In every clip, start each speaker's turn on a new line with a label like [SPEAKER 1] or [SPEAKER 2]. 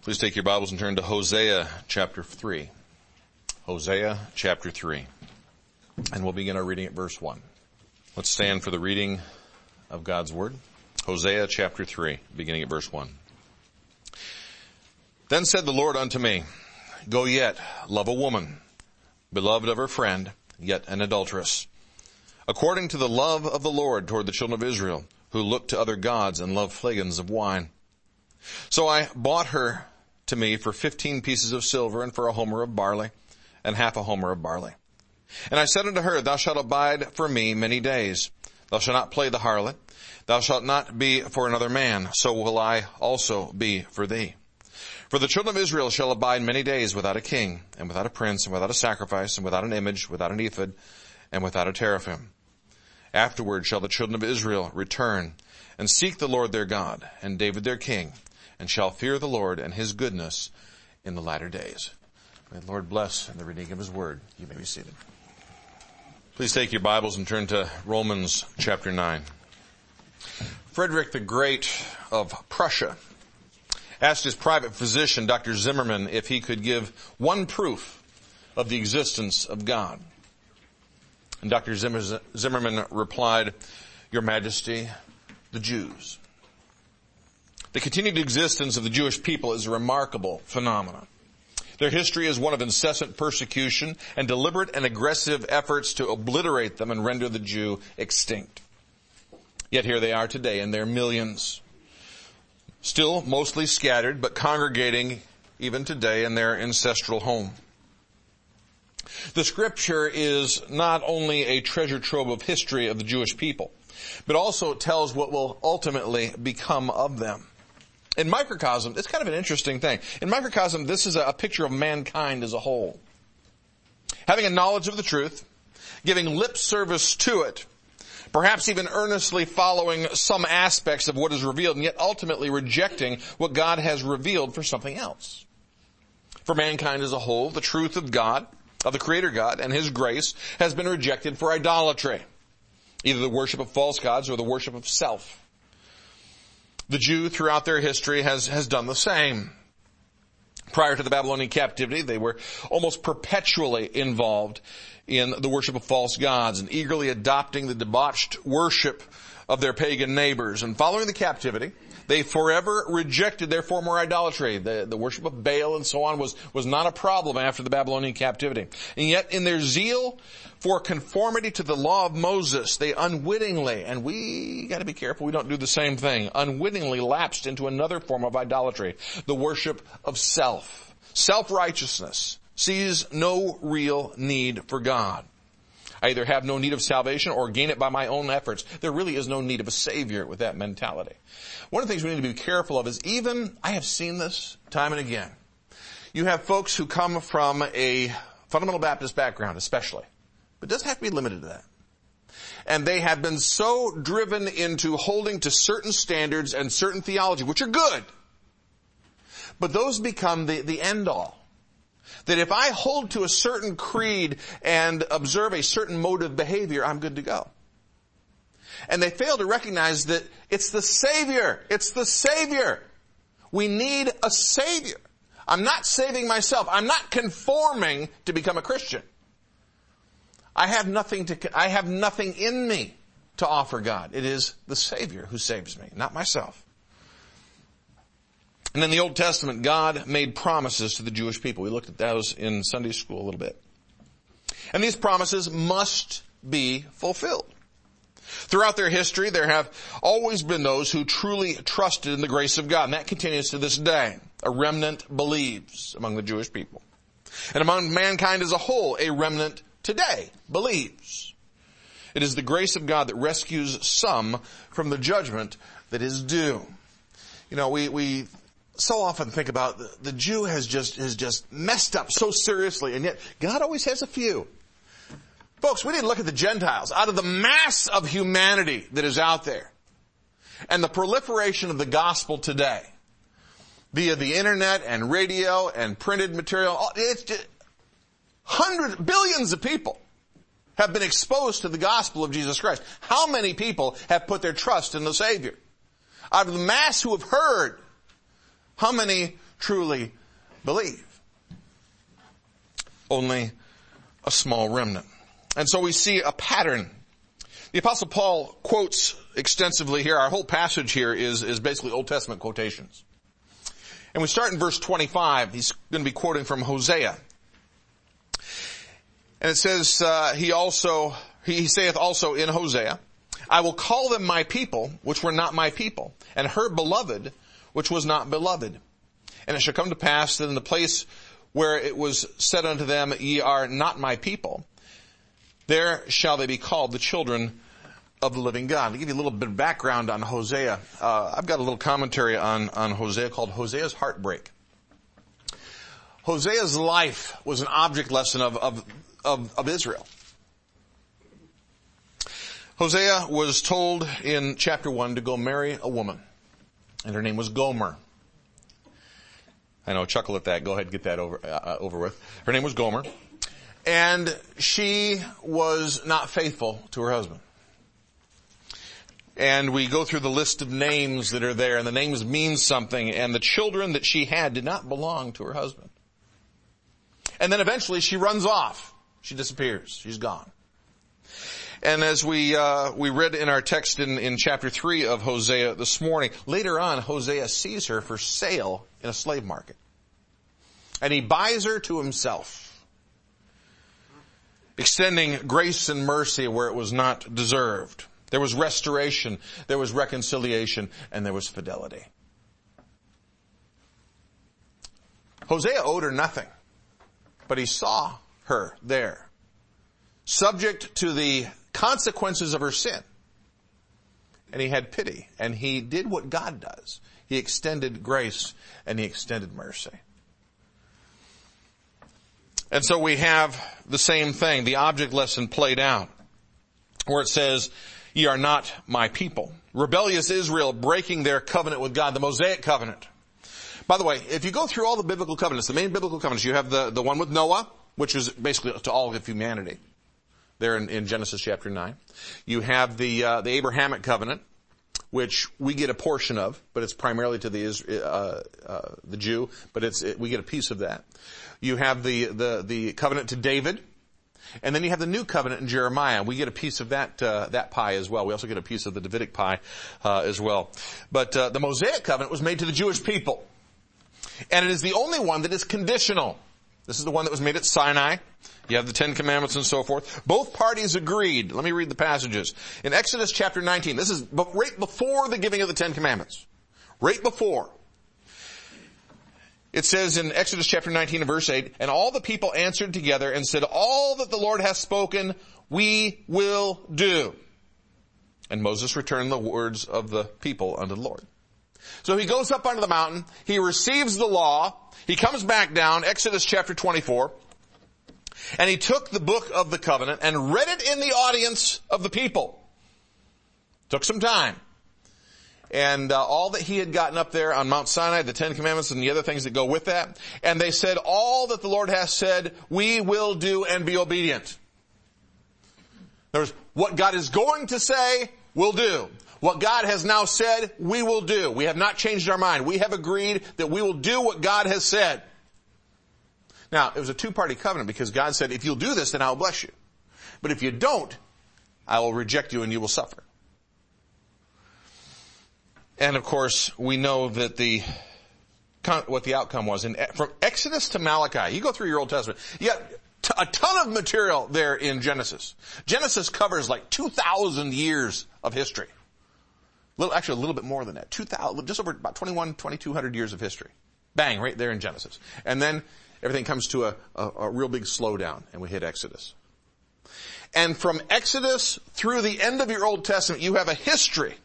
[SPEAKER 1] Please take your Bibles and turn to Hosea chapter 3. Hosea chapter 3. And we'll begin our reading at verse 1. Let's stand for the reading of God's Word. Hosea chapter 3, beginning at verse 1. Then said the Lord unto me, Go yet, love a woman, beloved of her friend, yet an adulteress, according to the love of the Lord toward the children of Israel, who look to other gods and love flagons of wine. So I bought her to me for 15 pieces of silver, and for a homer of barley, and half a homer of barley. And I said unto her, Thou shalt abide for me many days. Thou shalt not play the harlot. Thou shalt not be for another man. So will I also be for thee. For the children of Israel shall abide many days without a king, and without a prince, and without a sacrifice, and without an image, without an ephod, and without a teraphim. Afterward shall the children of Israel return, and seek the Lord their God, and David their king, and shall fear the Lord and his goodness in the latter days. May the Lord bless in the reading of his word. You may be seated. Please take your Bibles and turn to Romans chapter 9. Frederick the Great of Prussia asked his private physician, Dr. Zimmermann, if he could give one proof of the existence of God. And Dr. Zimmermann replied, Your Majesty, the Jews. The continued existence of the Jewish people is a remarkable phenomenon. Their history is one of incessant persecution and deliberate and aggressive efforts to obliterate them and render the Jew extinct. Yet here they are today in their millions, still mostly scattered, but congregating even today in their ancestral home. The scripture is not only a treasure trove of history of the Jewish people, but also tells what will ultimately become of them. In microcosm, it's kind of an interesting thing. In microcosm, this is a picture of mankind as a whole. Having a knowledge of the truth, giving lip service to it, perhaps even earnestly following some aspects of what is revealed, and yet ultimately rejecting what God has revealed for something else. For mankind as a whole, the truth of God, of the Creator God and His grace, has been rejected for idolatry, either the worship of false gods or the worship of self. The Jew throughout their history has done the same. Prior to the Babylonian captivity, they were almost perpetually involved in the worship of false gods and eagerly adopting the debauched worship of their pagan neighbors. And following the captivity, they forever rejected their former idolatry. The worship of Baal and so on was not a problem after the Babylonian captivity. And yet in their zeal for conformity to the law of Moses, they unwittingly, and we got to be careful we don't do the same thing, unwittingly lapsed into another form of idolatry, the worship of self. Self-righteousness sees no real need for God. I either have no need of salvation or gain it by my own efforts. There really is no need of a Savior with that mentality. One of the things we need to be careful of is I have seen this time and again. You have folks who come from a fundamental Baptist background especially, but it doesn't have to be limited to that. And they have been so driven into holding to certain standards and certain theology, which are good, but those become the end all. That if I hold to a certain creed and observe a certain mode of behavior, I'm good to go. And they fail to recognize that it's the Savior. It's the Savior. We need a Savior. I'm not saving myself. I'm not conforming to become a Christian. I have nothing in me to offer God. It is the Savior who saves me, not myself. And in the Old Testament, God made promises to the Jewish people. We looked at those in Sunday school a little bit. And these promises must be fulfilled. Throughout their history, there have always been those who truly trusted in the grace of God, and that continues to this day. A remnant believes among the Jewish people. And among mankind as a whole, a remnant today believes. It is the grace of God that rescues some from the judgment that is due. You know, we so often think about the Jew has just messed up so seriously, and yet God always has a few. Folks, we need to look at the Gentiles. Out of the mass of humanity that is out there, and the proliferation of the gospel today, via the internet and radio and printed material, it's just billions of people have been exposed to the gospel of Jesus Christ. How many people have put their trust in the Savior? Out of the mass who have heard, how many truly believe. Only a small remnant. And so we see a pattern. The Apostle Paul quotes extensively here. Our whole passage here is basically Old Testament quotations. And we start in verse 25. He's going to be quoting from Hosea. And it says, he saith also in Hosea, I will call them my people, which were not my people, and her beloved, which was not beloved. And it shall come to pass that in the place where it was said unto them, ye are not my people, there shall they be called the children of the living God. To give you a little bit of background on Hosea, I've got a little commentary on Hosea called Hosea's Heartbreak. Hosea's life was an object lesson of Israel. Hosea was told in chapter 1 to go marry a woman, and her name was Gomer. I know, chuckle at that. Go ahead and get that over with. Her name was Gomer. And she was not faithful to her husband. And we go through the list of names that are there, and the names mean something, and the children that she had did not belong to her husband. And then eventually she runs off. She disappears. She's gone. And as we read in our text in chapter 3 of Hosea this morning, later on Hosea sees her for sale in a slave market. And he buys her to himself, extending grace and mercy where it was not deserved. There was restoration, there was reconciliation, and there was fidelity. Hosea owed her nothing, but he saw her there, subject to the consequences of her sin. And he had pity, and he did what God does. He extended grace, and he extended mercy. And so we have the same thing, the object lesson played out, where it says, ye are not my people. Rebellious Israel breaking their covenant with God, the Mosaic covenant. By the way, if you go through all the biblical covenants, the main biblical covenants, you have the one with Noah, which is basically to all of humanity, there in Genesis chapter 9. You have the Abrahamic covenant, which we get a portion of, but it's primarily to the Jew, but we get a piece of that. You have the covenant to David, and then you have the new covenant in Jeremiah. We get a piece of that pie as well. We also get a piece of the Davidic pie as well. But the Mosaic covenant was made to the Jewish people, and it is the only one that is conditional. This is the one that was made at Sinai. You have the Ten Commandments and so forth. Both parties agreed. Let me read the passages. In Exodus chapter 19, this is right before the giving of the Ten Commandments. Right before. It says in Exodus chapter 19 and verse 8, and all the people answered together and said, all that the Lord hath spoken, we will do. And Moses returned the words of the people unto the Lord. So he goes up onto the mountain, he receives the law, he comes back down, Exodus chapter 24, and he took the book of the covenant and read it in the audience of the people. Took some time. And all that he had gotten up there on Mount Sinai, the Ten Commandments and the other things that go with that. And they said, all that the Lord hath said, we will do and be obedient. In other words, what God is going to say, we'll do. What God has now said, we will do. We have not changed our mind. We have agreed that we will do what God has said. Now, it was a two-party covenant because God said, if you'll do this, then I will bless you. But if you don't, I will reject you and you will suffer. And of course, we know that what the outcome was. From Exodus to Malachi, you go through your Old Testament, you got a ton of material there in Genesis. Genesis covers like 2,000 years of history. Actually, a little bit more than that. Just over about 2,200 years of history. Bang, right there in Genesis. And then everything comes to a real big slowdown, and we hit Exodus. And from Exodus through the end of your Old Testament, you have a history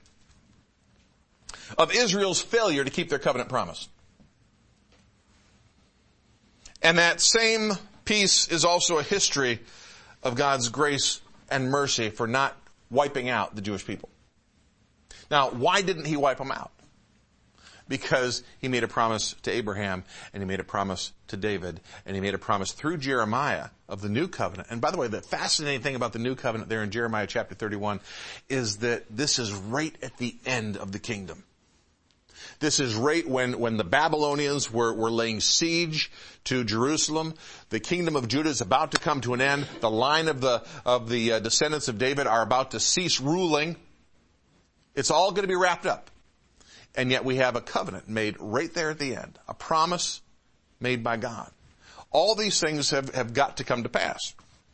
[SPEAKER 1] of Israel's failure to keep their covenant promise. And that same piece is also a history of God's grace and mercy for not wiping out the Jewish people. Now, why didn't he wipe them out? Because he made a promise to Abraham, and he made a promise to David, and he made a promise through Jeremiah of the new covenant. And by the way, the fascinating thing about the new covenant there in Jeremiah chapter 31 is that this is right at the end of the kingdom. This is right when the Babylonians were laying siege to Jerusalem. The kingdom of Judah is about to come to an end. The line of the descendants of David are about to cease ruling. It's all going to be wrapped up. And yet we have a covenant made right there at the end. A promise made by God. All these things have got to come to pass.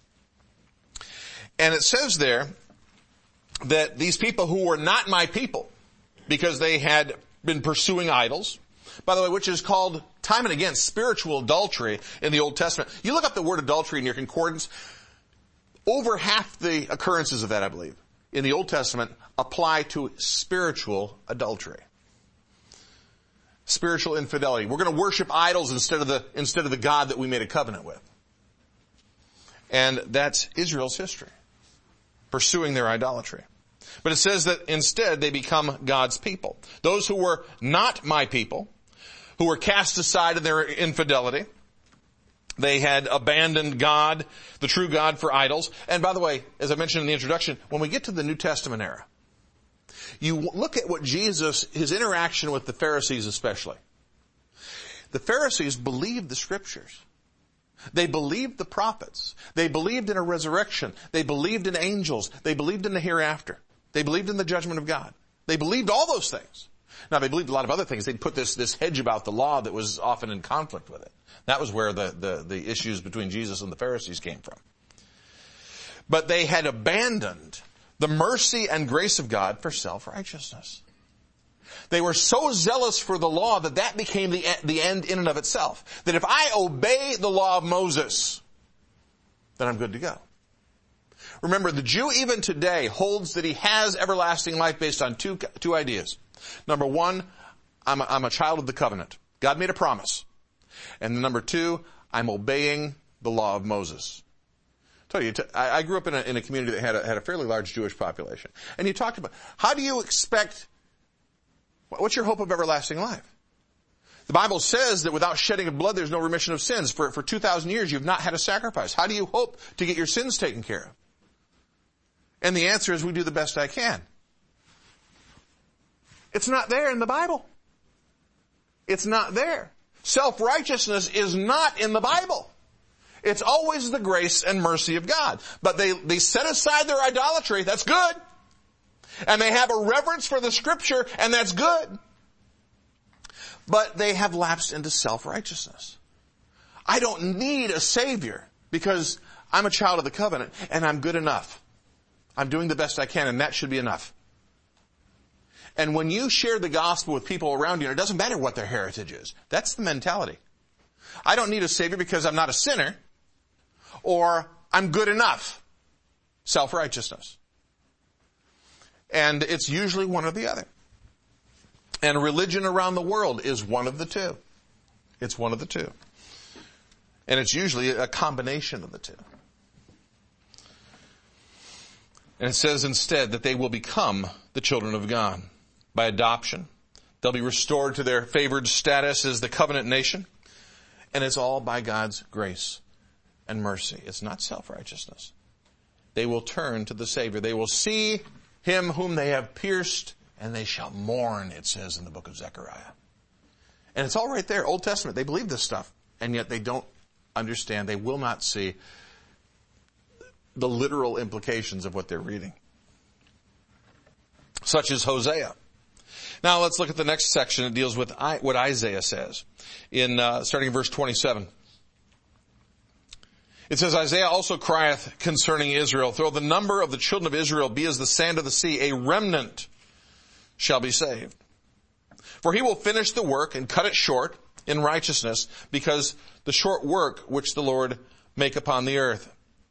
[SPEAKER 1] And it says there that these people who were not my people, because they had been pursuing idols, by the way, which is called time and again spiritual adultery in the Old Testament. You look up the word adultery in your concordance, over half the occurrences of that, I believe, in the Old Testament apply to spiritual adultery. Spiritual infidelity. We're going to worship idols instead of the God that we made a covenant with. And that's Israel's history. Pursuing their idolatry. But it says that instead they become God's people. Those who were not my people, who were cast aside in their infidelity, they had abandoned God, the true God, for idols. And by the way, as I mentioned in the introduction, when we get to the New Testament era, you look at what Jesus, his interaction with the Pharisees especially. The Pharisees believed the Scriptures. They believed the prophets. They believed in a resurrection. They believed in angels. They believed in the hereafter. They believed in the judgment of God. They believed all those things. Now, they believed a lot of other things. They'd put this hedge about the law that was often in conflict with it. That was where the issues between Jesus and the Pharisees came from. But they had abandoned the mercy and grace of God for self-righteousness. They were so zealous for the law that became the end in and of itself. That if I obey the law of Moses, then I'm good to go. Remember, the Jew even today holds that he has everlasting life based on two ideas. Number one, I'm a child of the covenant. God made a promise. And number two, I'm obeying the law of Moses. I grew up in a community that had a fairly large Jewish population. And you talked about, how do you expect, what's your hope of everlasting life? The Bible says that without shedding of blood, there's no remission of sins. For 2,000 years, you've not had a sacrifice. How do you hope to get your sins taken care of? And the answer is, we do the best I can. It's not there in the Bible. It's not there. Self-righteousness is not in the Bible. It's always the grace and mercy of God. But they set aside their idolatry. That's good. And they have a reverence for the Scripture, and that's good. But they have lapsed into self-righteousness. I don't need a Savior because I'm a child of the covenant and I'm good enough. I'm doing the best I can, and that should be enough. And when you share the gospel with people around you, it doesn't matter what their heritage is. That's the mentality. I don't need a Savior because I'm not a sinner, or I'm good enough. Self-righteousness. And it's usually one or the other. And religion around the world is one of the two. It's one of the two. And it's usually a combination of the two. And it says instead that they will become the children of God. By adoption, they'll be restored to their favored status as the covenant nation. And it's all by God's grace and mercy. It's not self-righteousness. They will turn to the Savior. They will see Him whom they have pierced, and they shall mourn, it says in the book of Zechariah. And it's all right there, Old Testament. They believe this stuff, and yet they don't understand. They will not see the literal implications of what they're reading. Such as Hosea. Now let's look at the next section. It deals with what Isaiah says, starting in verse 27. It says, Isaiah also crieth concerning Israel, though the number of the children of Israel be as the sand of the sea, a remnant shall be saved. For he will finish the work and cut it short in righteousness, because the short work which the Lord make upon the earth.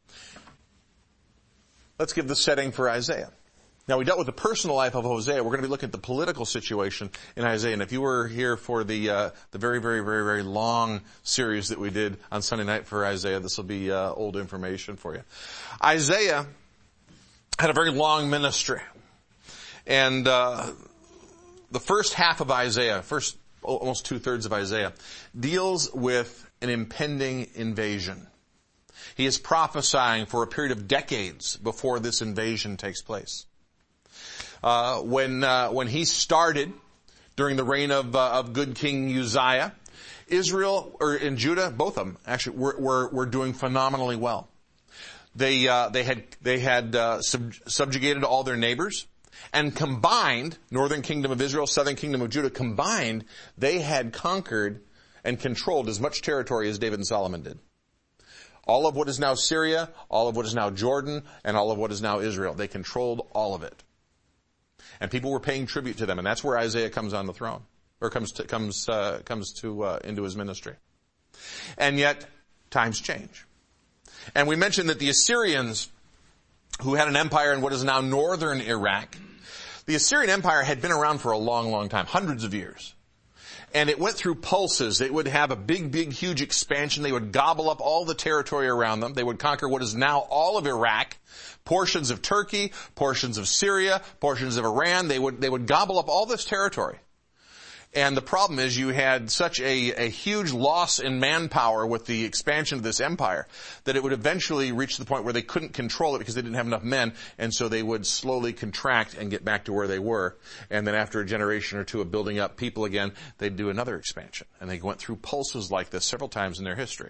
[SPEAKER 1] Let's give the setting for Isaiah. Now, we dealt with the personal life of Hosea. We're going to be looking at the political situation in Isaiah. And if you were here for the very, very, very, very long series that we did on Sunday night for Isaiah, this will be old information for you. Isaiah had a very long ministry. And the first half of Isaiah, first almost 2/3 of Isaiah, deals with an impending invasion. He is prophesying for a period of decades before this invasion takes place. When he started during the reign of good King Uzziah. Israel, or in Judah, both of them actually were doing phenomenally well. They had subjugated all their neighbors, and combined, northern kingdom of Israel, southern kingdom of Judah combined, they had conquered and controlled as much territory as David and Solomon did. All of what is now Syria, all of what is now Jordan, and all of what is now Israel. They controlled all of it. And people were paying tribute to them, and that's where Isaiah comes on the throne, or comes into his ministry. And yet, times change. And we mentioned that the Assyrians, who had an empire in what is now northern Iraq, the Assyrian Empire had been around for a long, long time, hundreds of years. And it went through pulses. It would have a big, huge expansion. They would gobble up all the territory around them. They would conquer what is now all of Iraq, portions of Turkey, portions of Syria, portions of Iran. They would gobble up all this territory. And the problem is you had such a huge loss in manpower with the expansion of this empire that it would eventually reach the point where they couldn't control it because they didn't have enough men, and so they would slowly contract and get back to where they were. And then after a generation or two of building up people again, they'd do another expansion. And they went through pulses like this several times in their history.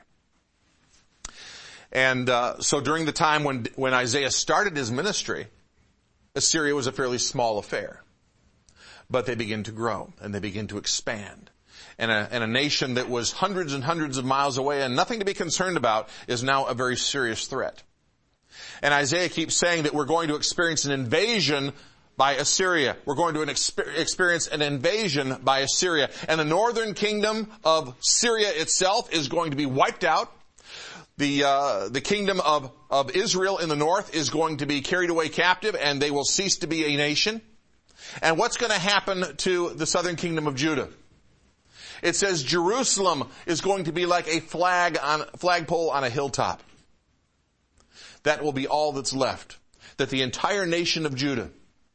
[SPEAKER 1] And so during the time when Isaiah started his ministry, Assyria was a fairly small affair. But they begin to grow, and they begin to expand. And a nation that was hundreds and hundreds of miles away and nothing to be concerned about is now a very serious threat. And Isaiah keeps saying that we're going to experience an invasion by Assyria. We're going to experience an invasion by Assyria. And the northern kingdom of Syria itself is going to be wiped out. The kingdom of Israel in the north is going to be carried away captive, and they will cease to be a nation. And what's going to happen to the southern kingdom of Judah? It says Jerusalem is going to be like a flagpole on a hilltop. That will be all that's left. That the entire nation of Judah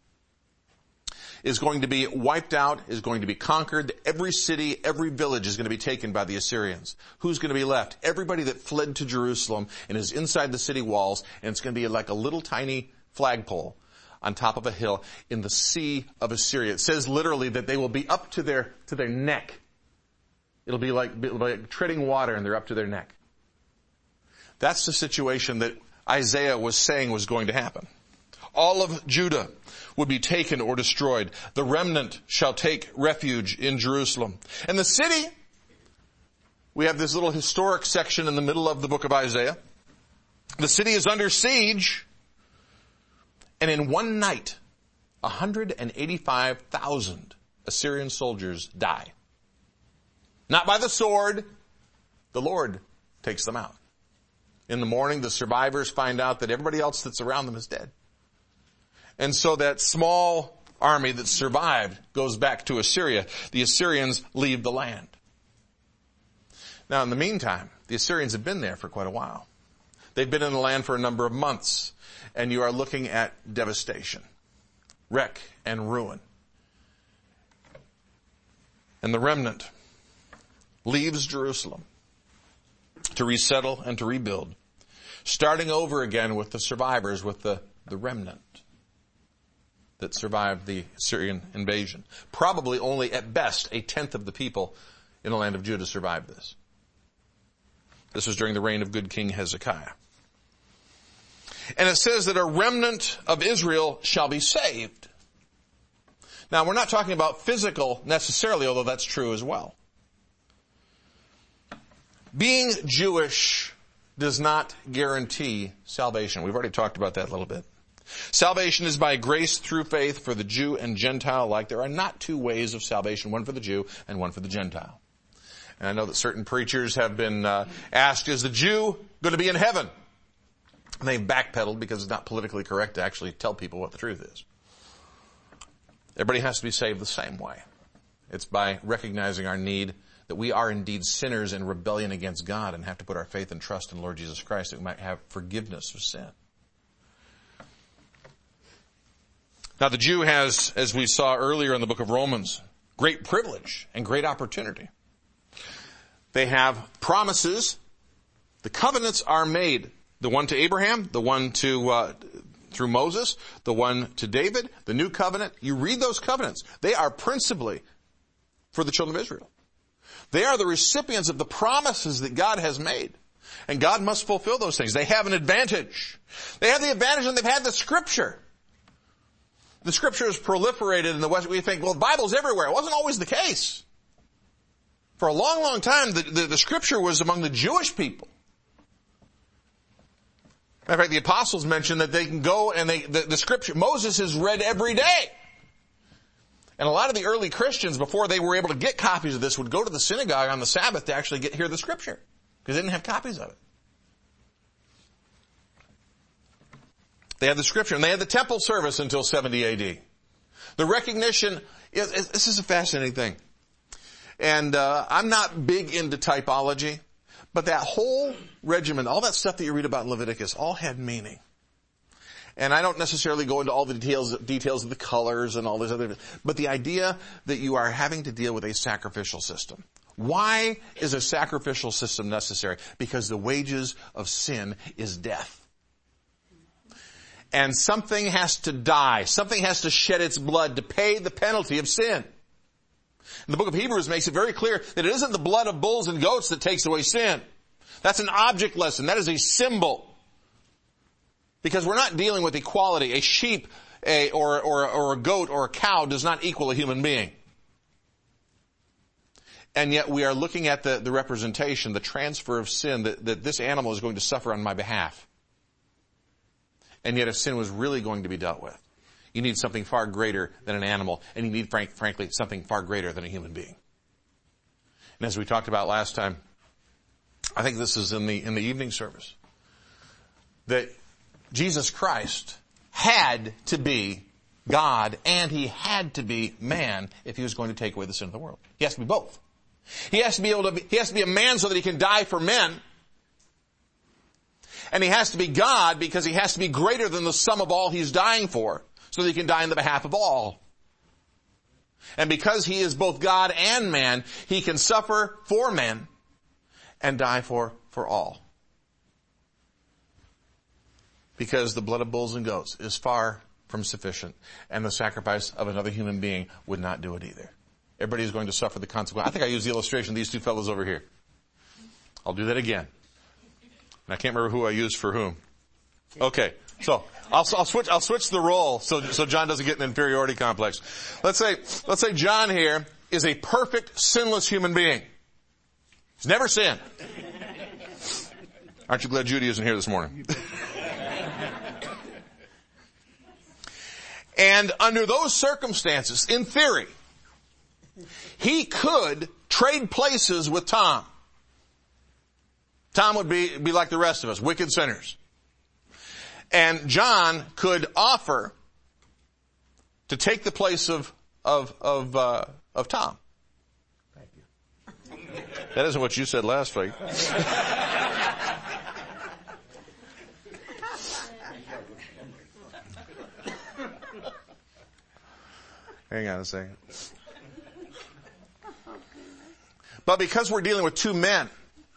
[SPEAKER 1] is going to be wiped out, is going to be conquered. Every city, every village is going to be taken by the Assyrians. Who's going to be left? Everybody that fled to Jerusalem and is inside the city walls, and it's going to be like a little tiny flagpole on top of a hill in the sea of Assyria. It says literally that they will be up to their neck. It'll be like treading water, and they're up to their neck. That's the situation that Isaiah was saying was going to happen. All of Judah would be taken or destroyed. The remnant shall take refuge in Jerusalem. And the city, we have this little historic section in the middle of the book of Isaiah. The city is under siege. And in one night, 185,000 Assyrian soldiers die. Not by the sword. The Lord takes them out. In the morning, the survivors find out that everybody else that's around them is dead. And so that small army that survived goes back to Assyria. The Assyrians leave the land. Now, in the meantime, the Assyrians have been there for quite a while. They've been in the land for a number of months. And you are looking at devastation, wreck, and ruin. And the remnant leaves Jerusalem to resettle and to rebuild, starting over again with the survivors, with the remnant that survived the Assyrian invasion. Probably only at best a tenth of the people in the land of Judah survived this. This was during the reign of good King Hezekiah. And it says that a remnant of Israel shall be saved. Now, we're not talking about physical necessarily, although that's true as well. Being Jewish does not guarantee salvation. We've already talked about that a little bit. Salvation is by grace through faith for the Jew and Gentile alike. There are not two ways of salvation, one for the Jew and one for the Gentile. And I know that certain preachers have been asked, is the Jew going to be in heaven? And they've backpedaled because it's not politically correct to actually tell people what the truth is. Everybody has to be saved the same way. It's by recognizing our need that we are indeed sinners in rebellion against God and have to put our faith and trust in Lord Jesus Christ that we might have forgiveness of sin. Now the Jew has, as we saw earlier in the book of Romans, great privilege and great opportunity. They have promises. The covenants are made. The one to Abraham, the one to through Moses, the one to David, the new covenant. You read those covenants. They are principally for the children of Israel. They are the recipients of the promises that God has made. And God must fulfill those things. They have an advantage. They have the advantage and they've had the Scripture. The Scripture has proliferated in the West. We think, well, the Bible's everywhere. It wasn't always the case. For a long, long time, the Scripture was among the Jewish people. In fact, the apostles mentioned that they can go and the Scripture, Moses is read every day. And a lot of the early Christians, before they were able to get copies of this, would go to the synagogue on the Sabbath to actually hear the Scripture. Because they didn't have copies of it. They had the Scripture, and they had the temple service until 70 AD. The recognition, this is a fascinating thing. And I'm not big into typology, but that whole regimen, all that stuff that you read about in Leviticus, all had meaning. And I don't necessarily go into all the details of the colors and all this other, but the idea that you are having to deal with a sacrificial system. Why is a sacrificial system necessary? Because the wages of sin is death. And something has to die. Something has to shed its blood to pay the penalty of sin. And the book of Hebrews makes it very clear that it isn't the blood of bulls and goats that takes away sin. That's an object lesson. That is a symbol. Because we're not dealing with equality. A sheep or a goat or a cow does not equal a human being. And yet we are looking at the representation, the transfer of sin, that this animal is going to suffer on my behalf. And yet if sin was really going to be dealt with, you need something far greater than an animal, and you need, frankly, something far greater than a human being. And as we talked about last time, I think this is in the evening service, that Jesus Christ had to be God and he had to be man if he was going to take away the sin of the world. He has to be both. He has to be a man so that he can die for men. And he has to be God because he has to be greater than the sum of all he's dying for, so that he can die on the behalf of all. And because he is both God and man, he can suffer for men and die for all. Because the blood of bulls and goats is far from sufficient, and the sacrifice of another human being would not do it either. Everybody is going to suffer the consequence. I think I used the illustration of these two fellows over here. I'll do that again. And I can't remember who I used for whom. Okay, so I'll switch the role so John doesn't get an inferiority complex. Let's say John here is a perfect, sinless human being. He's never sinned. Aren't you glad Judy isn't here this morning? And under those circumstances, in theory, he could trade places with Tom. Tom would be like the rest of us, wicked sinners. And John could offer to take the place of Tom. Thank you. That isn't what you said last week. Hang on a second. But because we're dealing with two men,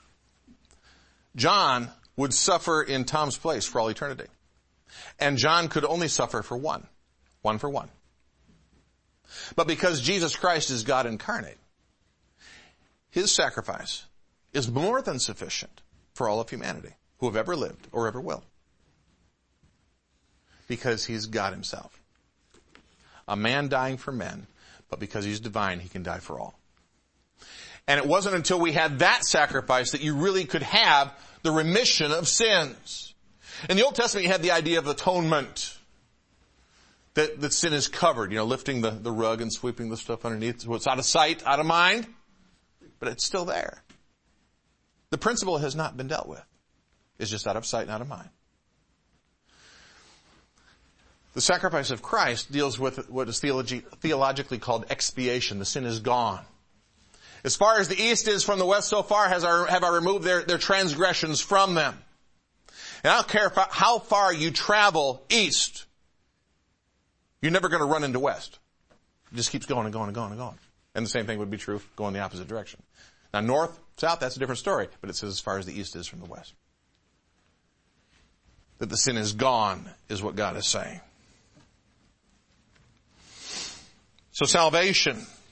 [SPEAKER 1] John would suffer in Tom's place for all eternity. And John could only suffer for one for one. But because Jesus Christ is God incarnate, his sacrifice is more than sufficient for all of humanity who have ever lived or ever will. Because he's God himself. A man dying for men, but because he's divine, he can die for all. And it wasn't until we had that sacrifice that you really could have the remission of sins. In the Old Testament, you had the idea of atonement. That sin is covered, lifting the rug and sweeping the stuff underneath. So it's out of sight, out of mind, but it's still there. The principle has not been dealt with. It's just out of sight and out of mind. The sacrifice of Christ deals with what is theologically called expiation. The sin is gone. As far as the east is from the west, so far have I removed their transgressions from them. And I don't care how far you travel east, you're never going to run into west. It just keeps going and going and going and going. And the same thing would be true going the opposite direction. Now north, south, that's a different story, but it says as far as the east is from the west. That the sin is gone is what God is saying. So salvation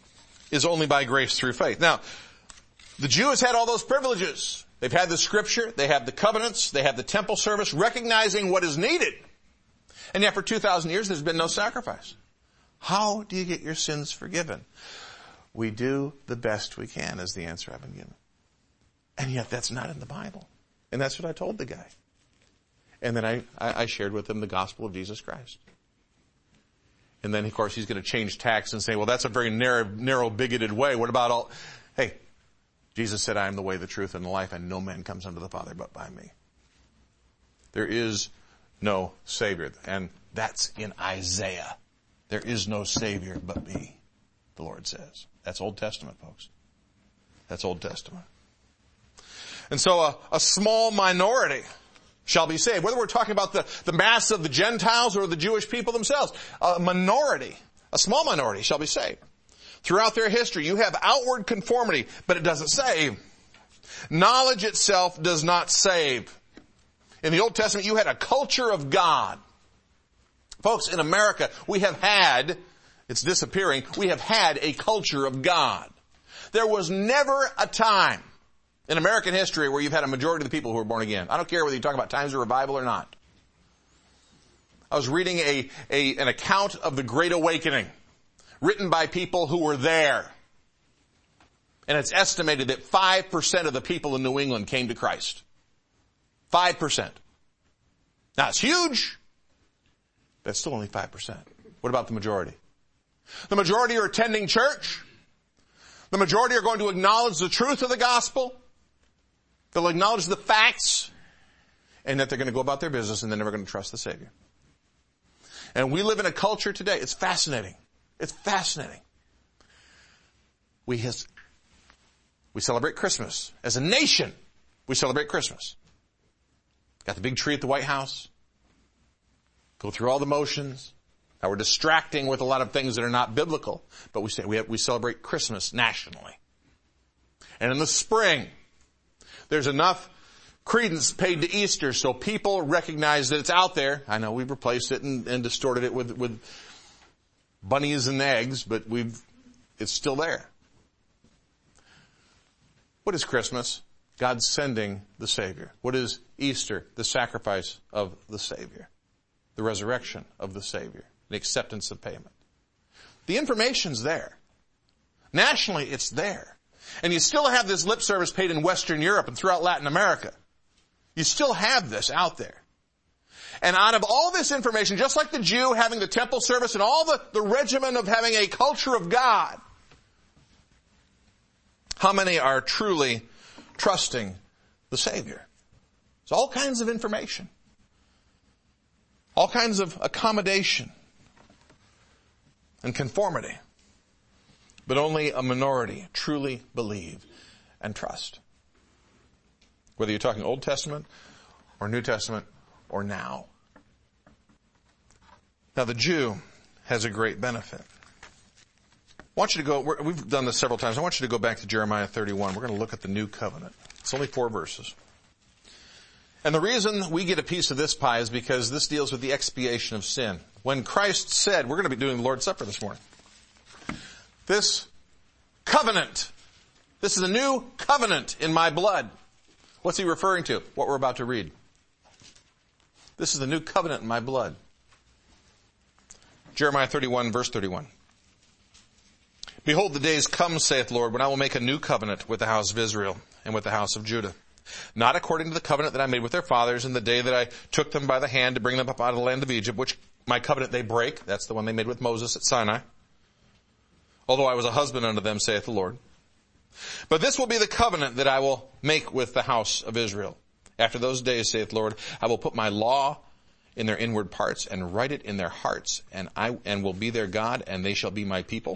[SPEAKER 1] is only by grace through faith. Now, the Jew has had all those privileges. They've had the scripture, they have the covenants, they have the temple service, recognizing what is needed. And yet for 2,000 years there's been no sacrifice. How do you get your sins forgiven? We do the best we can, is the answer I've been given. And yet that's not in the Bible. And that's what I told the guy. And then I shared with him the gospel of Jesus Christ. And then, of course, he's going to change tacks and say, well, that's a very narrow, bigoted way. What about all... Hey, Jesus said, I am the way, the truth, and the life, and no man comes unto the Father but by me. There is no Savior. And that's in Isaiah. There is no Savior but me, the Lord says. That's Old Testament, folks. That's Old Testament. And so a small minority shall be saved. Whether we're talking about the mass of the Gentiles or the Jewish people themselves, a small minority shall be saved. Throughout their history, you have outward conformity, but it doesn't save. Knowledge itself does not save. In the Old Testament, you had a culture of God. Folks, in America, it's disappearing, we have had a culture of God. There was never a time in American history where you've had a majority of the people who were born again. I don't care whether you talk about times of revival or not. I was reading an account of the Great Awakening written by people who were there. And it's estimated that 5% of the people in New England came to Christ. 5%. Now it's huge. That's still only 5%. What about the majority? The majority are attending church. The majority are going to acknowledge the truth of the gospel. They'll acknowledge the facts. And that they're going to go about their business and they're never going to trust the Savior. And we live in a culture today. It's fascinating. It's fascinating. We celebrate Christmas. As a nation, we celebrate Christmas. Got the big tree at the White House. Go through all the motions. Now we're distracting with a lot of things that are not biblical, but we celebrate Christmas nationally. And in the spring, there's enough credence paid to Easter so people recognize that it's out there. I know we've replaced it and distorted it with bunnies and eggs, but it's still there. What is Christmas? God sending the Savior. What is Easter? The sacrifice of the Savior. The resurrection of the Savior. The acceptance of payment. The information's there. Nationally, it's there. And you still have this lip service paid in Western Europe and throughout Latin America. You still have this out there. And out of all this information, just like the Jew having the temple service and all the regimen of having a culture of God, how many are truly trusting the Savior? It's all kinds of information. All kinds of accommodation and conformity. But only a minority truly believe and trust. Whether you're talking Old Testament or New Testament or now. Now the Jew has a great benefit. I want you to go, we've done this several times, I want you to go back to Jeremiah 31. We're going to look at the new covenant. It's only 4 verses. And the reason we get a piece of this pie is because this deals with the expiation of sin. When Christ said, we're going to be doing the Lord's Supper this morning. This covenant, this is a new covenant in my blood. What's he referring to? What we're about to read. This is the new covenant in my blood. Jeremiah 31, verse 31. Behold, the days come, saith the Lord, when I will make a new covenant with the house of Israel and with the house of Judah. Not according to the covenant that I made with their fathers in the day that I took them by the hand to bring them up out of the land of Egypt, which my covenant they break. That's the one they made with Moses at Sinai. Although I was a husband unto them, saith the Lord. But this will be the covenant that I will make with the house of Israel. After those days, saith the Lord, I will put my law in their inward parts and write it in their hearts, and will be their God, and they shall be my people.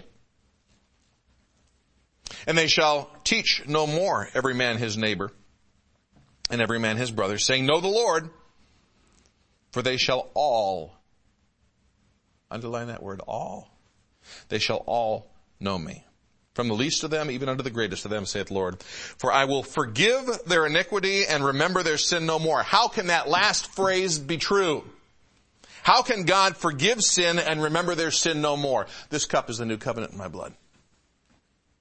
[SPEAKER 1] And they shall teach no more every man his neighbor and every man his brother, saying, Know the Lord, for they shall all, underline that word, all, they shall all know me. From the least of them, even unto the greatest of them, saith the Lord. For I will forgive their iniquity and remember their sin no more. How can that last phrase be true? How can God forgive sin and remember their sin no more? This cup is the new covenant in my blood.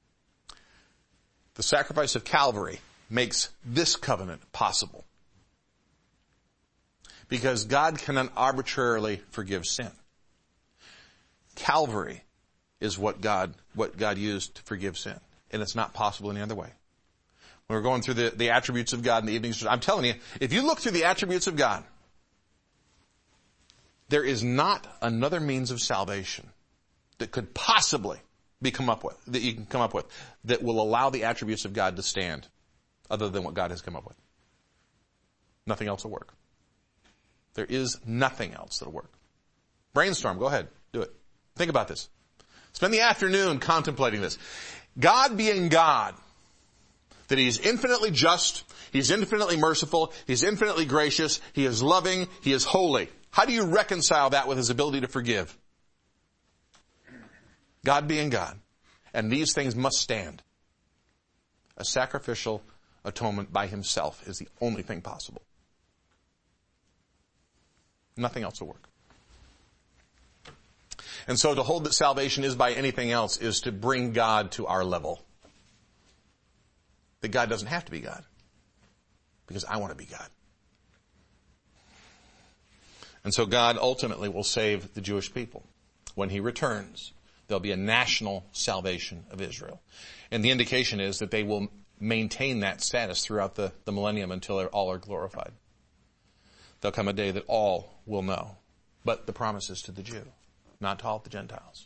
[SPEAKER 1] The sacrifice of Calvary makes this covenant possible. Because God cannot arbitrarily forgive sin. Calvary is what God used to forgive sin. And it's not possible any other way. When we're going through the attributes of God in the evenings, I'm telling you, if you look through the attributes of God, there is not another means of salvation that could possibly that you can come up with, that will allow the attributes of God to stand other than what God has come up with. Nothing else will work. There is nothing else that'll work. Brainstorm, go ahead, do it. Think about this. Spend the afternoon contemplating this. God being God, that He's infinitely just, He's infinitely merciful, He's infinitely gracious, He is loving, He is holy. How do you reconcile that with His ability to forgive? God being God. And these things must stand. A sacrificial atonement by Himself is the only thing possible. Nothing else will work. And so to hold that salvation is by anything else is to bring God to our level. That God doesn't have to be God. Because I want to be God. And so God ultimately will save the Jewish people. When He returns, there'll be a national salvation of Israel. And the indication is that they will maintain that status throughout the millennium until all are glorified. There'll come a day that all will know. But the promise is to the Jew, not to all the Gentiles.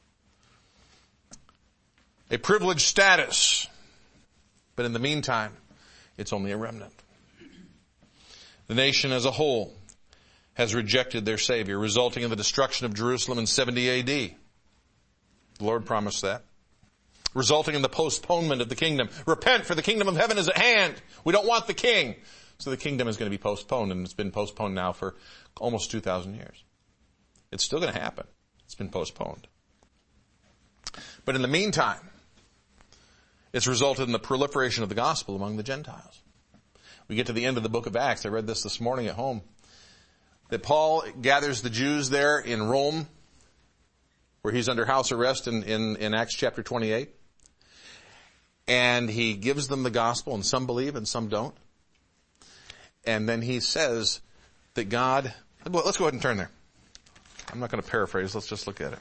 [SPEAKER 1] A privileged status. But in the meantime, it's only a remnant. The nation as a whole has rejected their Savior, resulting in the destruction of Jerusalem in 70 A.D. The Lord promised that. Resulting in the postponement of the kingdom. Repent, for the kingdom of heaven is at hand. We don't want the king. So the kingdom is going to be postponed, and it's been postponed now for almost 2,000 years. It's still going to happen. It's been postponed. But in the meantime, it's resulted in the proliferation of the gospel among the Gentiles. We get to the end of the book of Acts. I read this morning at home. That Paul gathers the Jews there in Rome, where he's under house arrest in Acts chapter 28. And he gives them the gospel, and some believe and some don't. And then he says that God, let's go ahead and turn there. I'm not going to paraphrase, let's just look at it.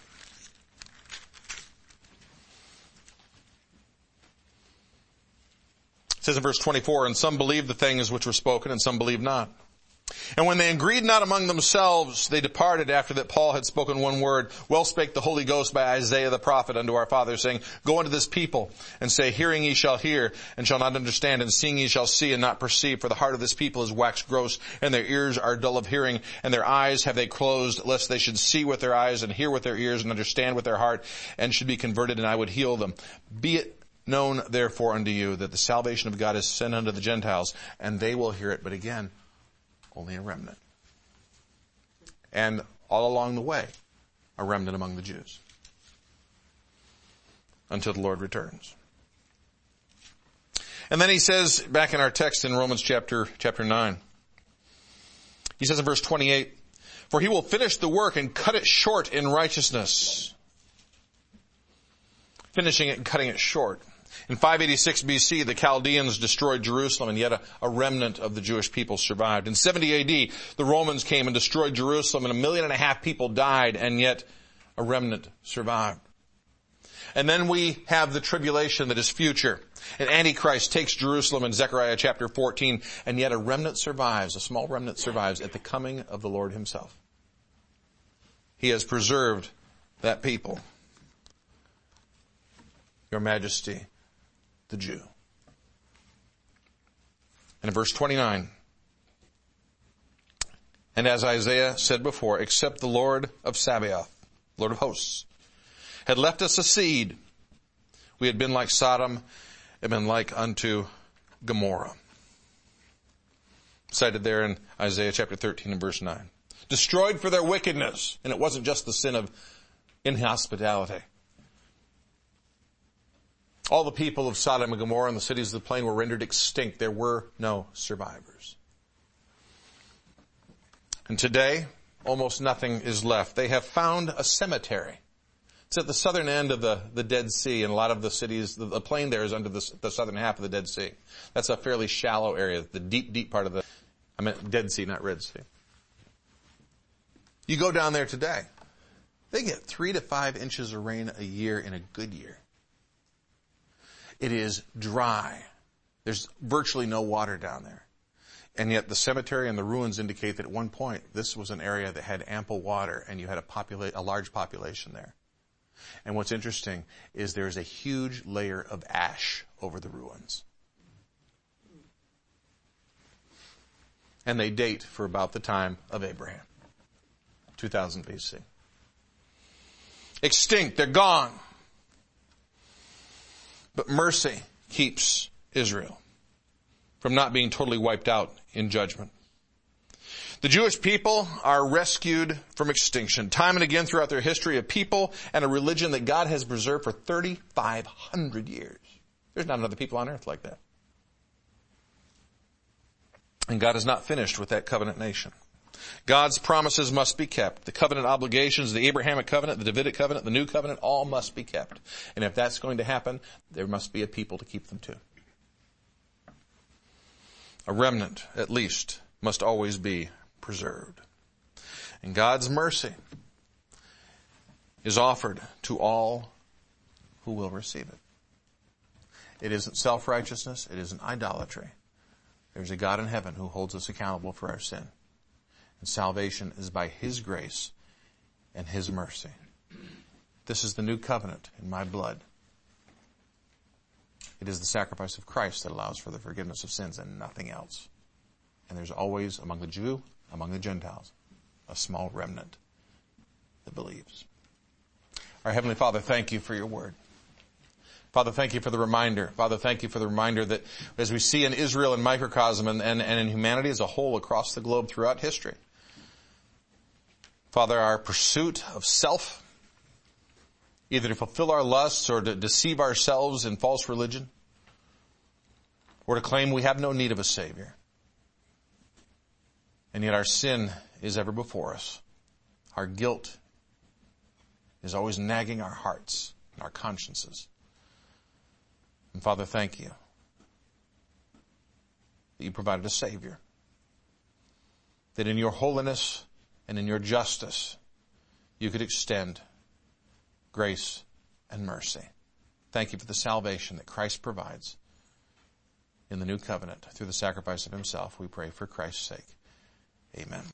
[SPEAKER 1] It says in verse 24, and some believed the things which were spoken, and some believed not. And when they agreed not among themselves, they departed after that Paul had spoken one word. Well spake the Holy Ghost by Isaiah the prophet unto our fathers, saying, Go unto this people, and say, Hearing ye shall hear, and shall not understand, and seeing ye shall see, and not perceive. For the heart of this people is waxed gross, and their ears are dull of hearing, and their eyes have they closed, lest they should see with their eyes, and hear with their ears, and understand with their heart, and should be converted, and I would heal them. Be it known therefore unto you, that the salvation of God is sent unto the Gentiles, and they will hear it. But again, only a remnant. And all along the way, a remnant among the Jews. Until the Lord returns. And then he says, back in our text in Romans chapter 9, he says in verse 28, For He will finish the work and cut it short in righteousness. Finishing it and cutting it short. In 586 BC, the Chaldeans destroyed Jerusalem, and yet a remnant of the Jewish people survived. In 70 AD, the Romans came and destroyed Jerusalem, and 1.5 million people died, and yet a remnant survived. And then we have the tribulation that is future. And Antichrist takes Jerusalem in Zechariah chapter 14, and yet a remnant survives, a small remnant survives at the coming of the Lord Himself. He has preserved that people. Your Majesty, the Jew. And in verse 29, and as Isaiah said before, except the Lord of Sabaoth, Lord of hosts, had left us a seed, we had been like Sodom and been like unto Gomorrah. Cited there in Isaiah chapter 13 and verse 9. Destroyed for their wickedness. And it wasn't just the sin of inhospitality. All the people of Sodom and Gomorrah and the cities of the plain were rendered extinct. There were no survivors. And today, almost nothing is left. They have found a cemetery It's at the southern end of the Dead Sea, and a lot of the cities, the plain there is under the southern half of the Dead Sea. That's a fairly shallow area, the deep, deep part of I meant Dead Sea, not Red Sea. You go down there today, they get 3 to 5 inches of rain a year in a good year. It is dry. There's virtually no water down there. And yet the cemetery and the ruins indicate that at one point, this was an area that had ample water, and you had a large population there. And what's interesting is there's a huge layer of ash over the ruins. And they date for about the time of Abraham, 2000 BC. Extinct, they're gone. But mercy keeps Israel from not being totally wiped out in judgment. The Jewish people are rescued from extinction. Time and again throughout their history, a people and a religion that God has preserved for 3,500 years. There's not another people on earth like that. And God is not finished with that covenant nation. God's promises must be kept. The covenant obligations, the Abrahamic covenant, the Davidic covenant, the new covenant, all must be kept. And if that's going to happen, there must be a people to keep them too. A remnant, at least, must always be preserved. And God's mercy is offered to all who will receive it. It isn't self-righteousness. It isn't idolatry. There's a God in heaven who holds us accountable for our sin. And salvation is by His grace and His mercy. This is the new covenant in my blood. It is the sacrifice of Christ that allows for the forgiveness of sins and nothing else. And there's always, among the Jew, among the Gentiles, a small remnant that believes. Our Heavenly Father, thank you for your word. Father, thank you for the reminder. Father, thank you for the reminder that as we see in Israel in microcosm and in humanity as a whole across the globe throughout history, Father, our pursuit of self, either to fulfill our lusts or to deceive ourselves in false religion, or to claim we have no need of a Savior. And yet our sin is ever before us. Our guilt is always nagging our hearts and our consciences. And Father, thank you that you provided a Savior. That in your holiness and in your justice, you could extend grace and mercy. Thank you for the salvation that Christ provides in the new covenant through the sacrifice of Himself. We pray for Christ's sake. Amen.